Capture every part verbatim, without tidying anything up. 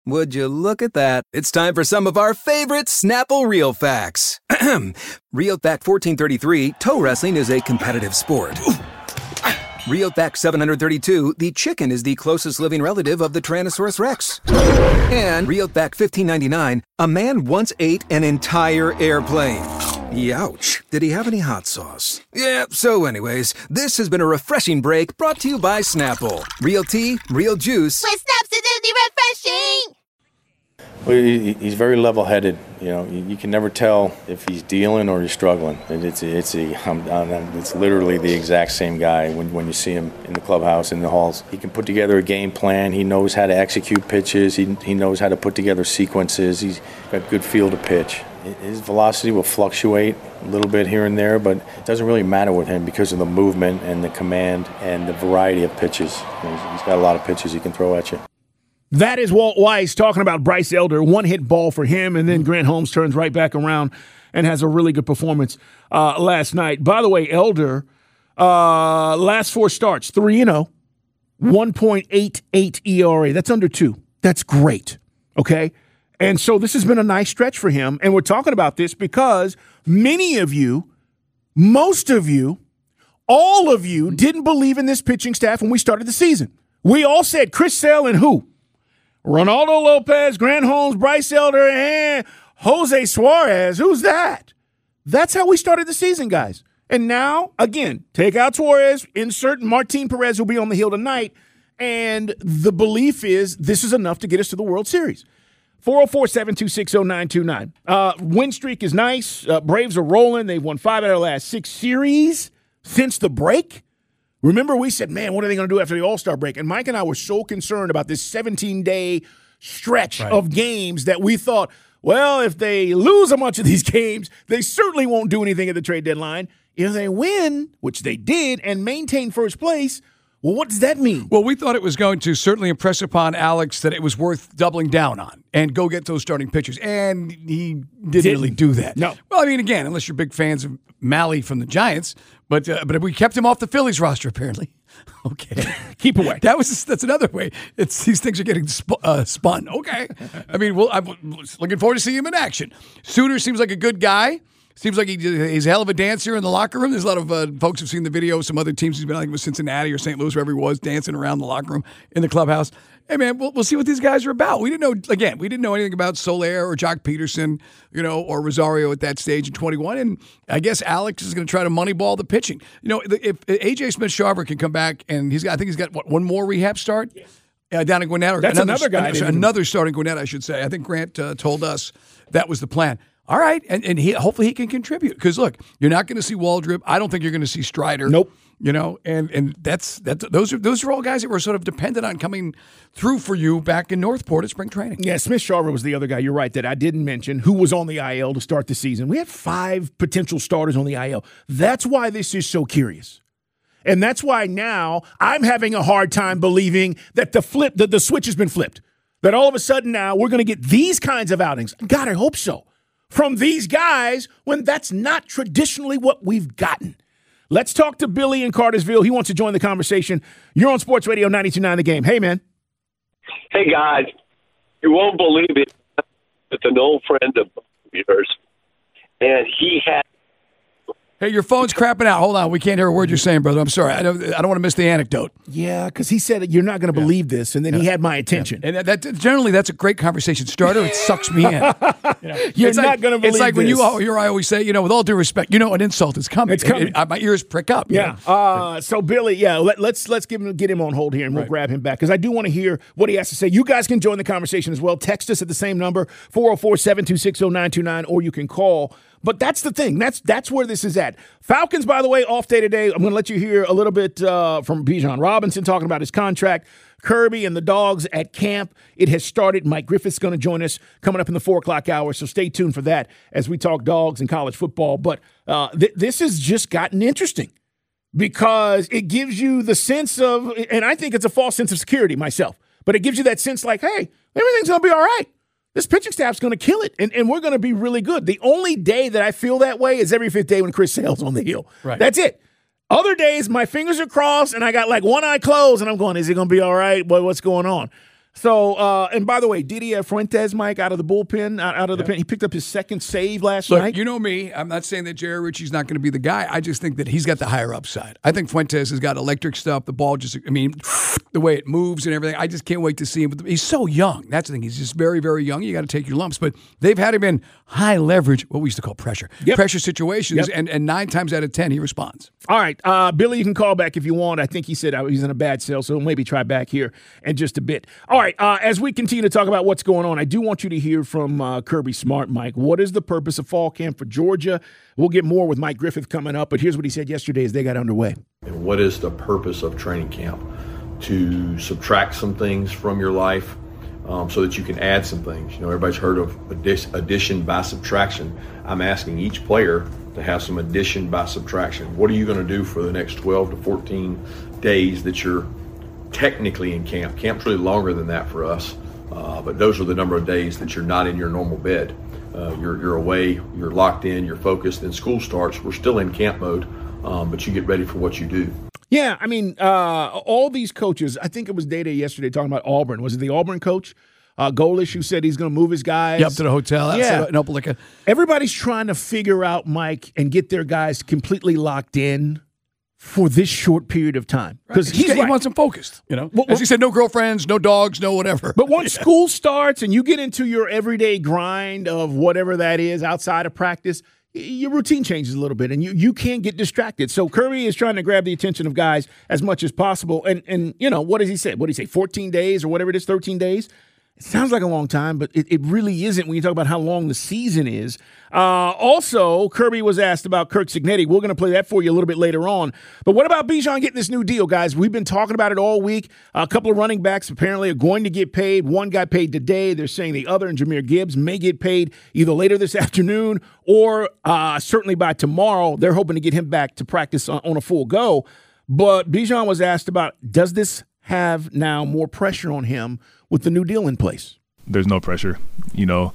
Would you look at that? It's time for some of our favorite Snapple Real Facts. Real Fact fourteen thirty-three, toe wrestling is a competitive sport. Real Fact seven hundred thirty-two, the chicken is the closest living relative of the Tyrannosaurus Rex. And Real Fact fifteen ninety-nine, a man once ate an entire airplane. Youch. Did he have any hot sauce? Yeah, so anyways, this has been a refreshing break brought to you by Snapple. Real tea, real juice. With Snaps, it's refreshing! Well, he, he's very level-headed. You know, you, you can never tell if he's dealing or he's struggling. And it's it's a, um, it's literally the exact same guy when when you see him in the clubhouse, in the halls. He can put together a game plan. He knows how to execute pitches. He he knows how to put together sequences. He's got good feel to pitch. His velocity will fluctuate a little bit here and there, but it doesn't really matter with him because of the movement and the command and the variety of pitches. You know, he's got a lot of pitches he can throw at you. That is Walt Weiss talking about Bryce Elder. One hit ball for him, and then Grant Holmes turns right back around and has a really good performance uh, last night. By the way, Elder, uh, last four starts, three and oh, one point eight eight E R A. That's under two. That's great, okay? And so this has been a nice stretch for him, and we're talking about this because many of you, most of you, all of you didn't believe in this pitching staff when we started the season. We all said Chris Sale and who? Ronaldo Lopez, Grant Holmes, Bryce Elder, and Jose Suarez. Who's that? That's how we started the season, guys. And now, again, take out Suarez, insert Martin Perez, who'll be on the hill tonight, and the belief is this is enough to get us to the World Series. four oh four, seven two six, oh nine two nine. Uh, win streak is nice. Uh, Braves are rolling. They've won five out of the last six series since the break. Remember, we said, man, what are they going to do after the All-Star break? And Mike and I were so concerned about this seventeen-day stretch right. of games that we thought, well, if they lose a bunch of these games, they certainly won't do anything at the trade deadline. If they win, which they did, and maintain first place, well, what does that mean? Well, we thought it was going to certainly impress upon Alex that it was worth doubling down on and go get those starting pitchers. And he didn't, didn't. really do that. No. Well, I mean, again, unless you're big fans of Malley from the Giants, but uh, but we kept him off the Phillies roster, apparently. Okay. Keep away. That was That's another way. It's These things are getting sp- uh, spun. Okay. I mean, well, I'm looking forward to seeing him in action. Suter seems like a good guy. Seems like he, he's a hell of a dancer in the locker room. There's a lot of uh, folks who've seen the video. Some other teams he's been, I think it was Cincinnati or Saint Louis, wherever he was, dancing around the locker room in the clubhouse. Hey, man, we'll, we'll see what these guys are about. We didn't know, again, we didn't know anything about Soler or Jock Peterson, you know, or Rosario at that stage in twenty-one. And I guess Alex is going to try to moneyball the pitching. You know, if A J Smith-Shawver can come back and he's got, I think he's got, what, one more rehab start? Yes. Uh, down in Gwinnett. That's another, another guy. Another, another starting Gwinnett, I should say. I think Grant uh, told us that was the plan. All right, and, and he hopefully he can contribute. Because, look, you're not going to see Waldrop. I don't think you're going to see Strider. Nope. You know, and and that's that's those are those are all guys that were sort of dependent on coming through for you back in Northport at spring training. Yeah, Smith-Shawver was the other guy, you're right, that I didn't mention, who was on the I L to start the season. We had five potential starters on the I L. That's why this is so curious. And that's why now I'm having a hard time believing that the flip, that the switch has been flipped. That all of a sudden now we're going to get these kinds of outings. God, I hope so. From these guys when that's not traditionally what we've gotten. Let's talk to Billy in Cartersville. He wants to join the conversation. You're on Sports Radio ninety-two point nine The Game. Hey, man. Hey, guys. You won't believe it. It's an old friend of yours, and he had Hey, your phone's crapping out. Hold on. We can't hear a word you're saying, brother. I'm sorry. I don't, I don't want to miss the anecdote. Yeah, because he said, you're not going to yeah. believe this, and then yeah. he had my attention. Yeah. And that, that generally, that's a great conversation starter. It sucks me in. You know, you're it's not like, going to believe It's like this. when you hear I always say, you know, with all due respect, you know an insult is coming. It's coming. It, it, my ears prick up. Yeah. Uh, so, Billy, yeah, let, let's let's give him, get him on hold here, and we'll right. grab him back, because I do want to hear what he has to say. You guys can join the conversation as well. Text us at the same number, four oh four, seven two six, oh nine two nine, or you can call. But that's the thing. That's that's where this is at. Falcons, by the way, off day today. I'm going to let you hear a little bit uh, from Bijan Robinson talking about his contract. Kirby and the dogs at camp. It has started. Mike Griffith's going to join us coming up in the four o'clock hour, so stay tuned for that as we talk dogs and college football. But uh, th- this has just gotten interesting because it gives you the sense of, and I think it's a false sense of security myself, but it gives you that sense like, hey, everything's going to be all right. This pitching staff's going to kill it, and, and we're going to be really good. The only day that I feel that way is every fifth day when Chris Sale's on the hill. Right. That's it. Other days, my fingers are crossed, and I got like one eye closed, and I'm going, is it going to be all right? Boy, what's going on? So, uh, and by the way, Didier Fuentes, Mike, out of the bullpen, out, out of the Yeah. pen, he picked up his second save last Look, night. you know me. I'm not saying that Jerry Ritchie's not going to be the guy. I just think that he's got the higher upside. I think Fuentes has got electric stuff. The ball just, I mean, the way it moves and everything. I just can't wait to see him. He's so young. That's the thing. He's just very, very young. You got to take your lumps. But they've had him in high leverage, what we used to call pressure, Yep. pressure situations, Yep. and, and nine times out of ten, he responds. All right, uh, Billy, you can call back if you want. I think he said uh, he's in a bad cell, so maybe try back here in just a bit. All right, uh, as we continue to talk about what's going on, I do want you to hear from uh, Kirby Smart, Mike. What is the purpose of fall camp for Georgia? We'll get more with Mike Griffith coming up, but here's what he said yesterday as they got underway. And what is the purpose of training camp? To subtract some things from your life um, so that you can add some things. You know, everybody's heard of addi- addition by subtraction. I'm asking each player to have some addition by subtraction. What are you going to do for the next twelve to fourteen days that you're technically in camp? Camp's really longer than that for us, uh, but those are the number of days that you're not in your normal bed. Uh, you're, you're away, you're locked in, you're focused. Then school starts. We're still in camp mode, um, but you get ready for what you do. Yeah, I mean, uh, all these coaches, I think it was Day Day yesterday talking about Auburn. Was it the Auburn coach? Uh, Golish, who said he's going to move his guys. Yep, to the hotel. Yeah. In Opelika. Everybody's trying to figure out, Mike, and get their guys completely locked in for this short period of time. Because He's, he's he right. wants them focused. You know, Well, as he said, no girlfriends, no dogs, no whatever. But once school starts and you get into your everyday grind of whatever that is outside of practice, y- your routine changes a little bit and you, you can't get distracted. So Kirby is trying to grab the attention of guys as much as possible. And, and you know, what does he say? What did he say, fourteen days or whatever it is, thirteen days? It sounds like a long time, but it, it really isn't when you talk about how long the season is. Uh, also, Kirby was asked about Kirk Cignetti. We're going to play that for you a little bit later on. But what about Bijan getting this new deal, guys? We've been talking about it all week. A couple of running backs apparently are going to get paid. One got paid today. They're saying the other, and Jahmyr Gibbs, may get paid either later this afternoon or uh, certainly by tomorrow. They're hoping to get him back to practice on, on a full go. But Bijan was asked about, does this have now more pressure on him with the new deal in place? There's no pressure. You know,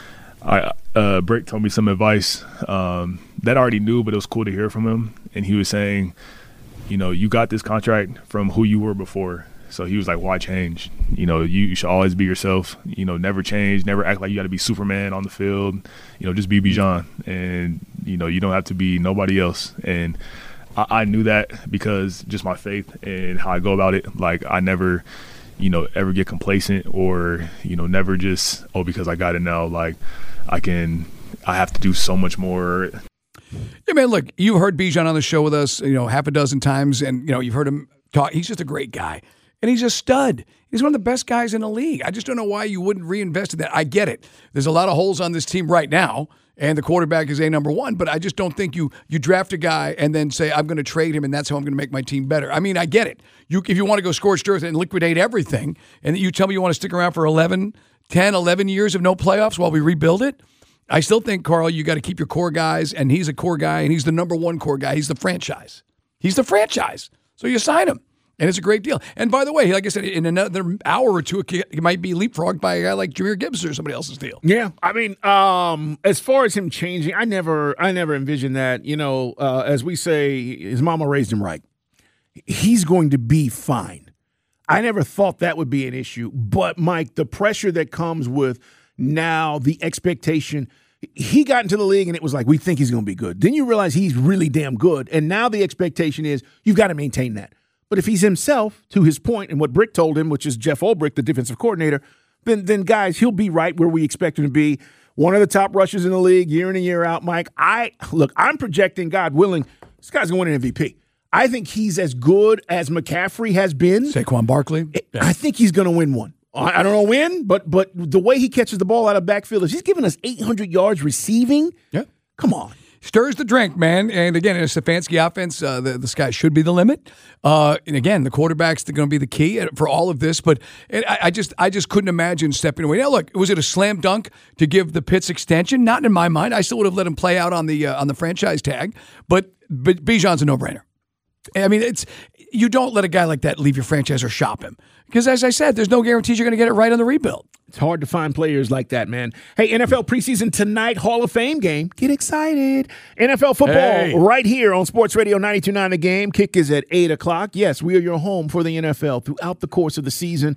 I uh, Brick told me some advice um, that I already knew, but it was cool to hear from him. And he was saying, you know, you got this contract from who you were before. So he was like, why change? You know, you, you should always be yourself. You know, never change, never act like you got to be Superman on the field. You know, just be Bijan. And, you know, you don't have to be nobody else. And I, I knew that because just my faith and how I go about it. Like, I never – you know, ever get complacent or, you know, never just, oh, because I got it now, like I can, I have to do so much more. Yeah, man, look, you heard Bijan on the show with us, you know, half a dozen times, and, you know, you've heard him talk. He's just a great guy, and he's a stud. He's one of the best guys in the league. I just don't know why you wouldn't reinvest in that. I get it. There's a lot of holes on this team right now, and the quarterback is a number one, but I just don't think you you draft a guy and then say, I'm going to trade him, and that's how I'm going to make my team better. I mean, I get it. You If you want to go scorched earth and liquidate everything, and you tell me you want to stick around for eleven, ten, eleven years of no playoffs while we rebuild it, I still think, Carl, you got to keep your core guys, and he's a core guy, and he's the number one core guy. He's the franchise. He's the franchise. So you sign him, and it's a great deal. And by the way, like I said, in another hour or two, it might be leapfrogged by a guy like Jahmyr Gibbs or somebody else's deal. Yeah, I mean, um, as far as him changing, I never, I never envisioned that. You know, uh, as we say, his mama raised him right. He's going to be fine. I never thought that would be an issue. But Mike, the pressure that comes with now the expectation. He got into the league and it was like, we think he's going to be good. Then you realize he's really damn good. And now the expectation is you've got to maintain that. But if he's himself, to his point, and what Brick told him, which is Jeff Ulbrich, the defensive coordinator, then, then guys, he'll be right where we expect him to be. One of the top rushers in the league year in and year out, Mike. I look, I'm projecting, God willing, this guy's going to win an M V P. I think he's as good as McCaffrey has been. Saquon Barkley. Yeah. I think he's going to win one. I don't know when, but but the way he catches the ball out of backfield is he's giving us eight hundred yards receiving. Yeah. Come on. Stirs the drink, man. And again, in a Stefanski offense, uh, the, the sky should be the limit. Uh, and again, the quarterback's going to be the key for all of this. But it, I, I just I just couldn't imagine stepping away. Now, look, was it a slam dunk to give the Pitts extension? Not in my mind. I still would have let him play out on the uh, on the franchise tag. But, but Bijan's a no-brainer. I mean, it's you don't let a guy like that leave your franchise or shop him. Because as I said, there's no guarantees you're going to get it right on the rebuild. It's hard to find players like that, man. Hey, N F L preseason tonight, Hall of Fame game. Get excited. N F L football Hey. right here on Sports Radio ninety-two point nine The Game. Kick is at eight o'clock. Yes, we are your home for the N F L throughout the course of the season.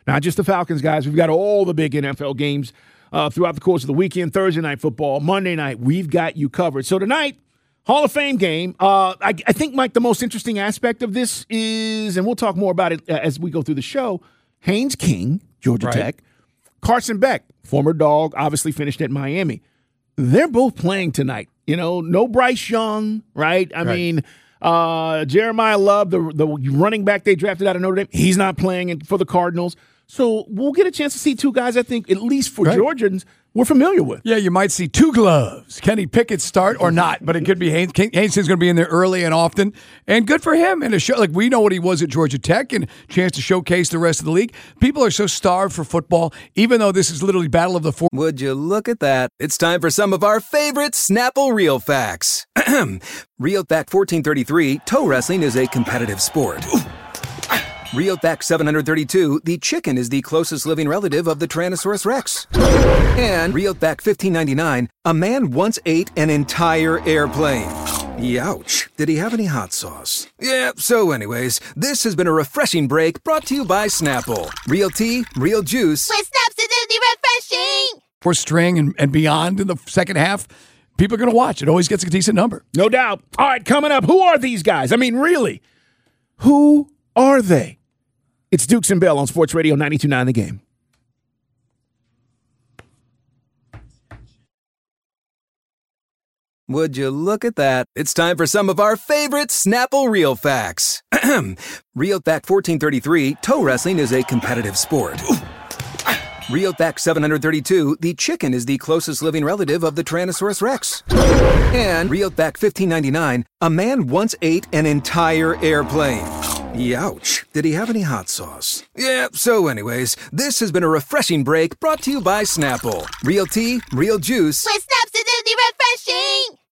Not just the Falcons, guys. We've got all the big N F L games uh, throughout the course of the weekend. Thursday night football, Monday night. We've got you covered. So tonight, Hall of Fame game. Uh, I, I think, Mike, the most interesting aspect of this is, and we'll talk more about it as we go through the show, Haynes King, Georgia Right. Tech, Carson Beck, former Dog, obviously finished at Miami. They're both playing tonight. You know, no Bryce Young, right? I Right. mean, uh, Jeremiah Love, the the running back they drafted out of Notre Dame, he's not playing in- for the Cardinals. So we'll get a chance to see two guys, I think, at least for Right. Georgians, we're familiar with. Yeah, you might see two gloves. Kenny Pickett start or not, but it could be Haynes. Haynes is going to be in there early and often, and good for him. And a show like we know what he was at Georgia Tech, and chance to showcase the rest of the league. People are so starved for football, even though this is literally battle of the four. Would you look at that? It's time for some of our favorite Snapple Real Facts. Real Fact fourteen thirty-three, toe wrestling is a competitive sport. Real Fact seven hundred thirty-two, the chicken is the closest living relative of the Tyrannosaurus Rex. And Real Fact fifteen ninety-nine, a man once ate an entire airplane. Youch. Did he have any hot sauce? Yeah, so anyways, this has been a refreshing break brought to you by Snapple. Real tea, real juice. With Snaps, it's refreshing. Four string and, and beyond in the second half. People are going to watch. It always gets a decent number. No doubt. All right, coming up, who are these guys? I mean, really, who are they? It's Dukes and Bell on Sports Radio ninety-two point nine The Game. Would you look at that? It's time for some of our favorite Snapple Real Facts. Real Fact fourteen thirty-three, toe wrestling is a competitive sport. Real Fact seven hundred thirty-two, the chicken is the closest living relative of the Tyrannosaurus Rex. And Real Fact fifteen ninety-nine, a man once ate an entire airplane. Youch. Did he have any hot sauce? Yeah, so anyways, this has been a refreshing break brought to you by Snapple. Real tea, real juice. With Snaps, it's refreshing.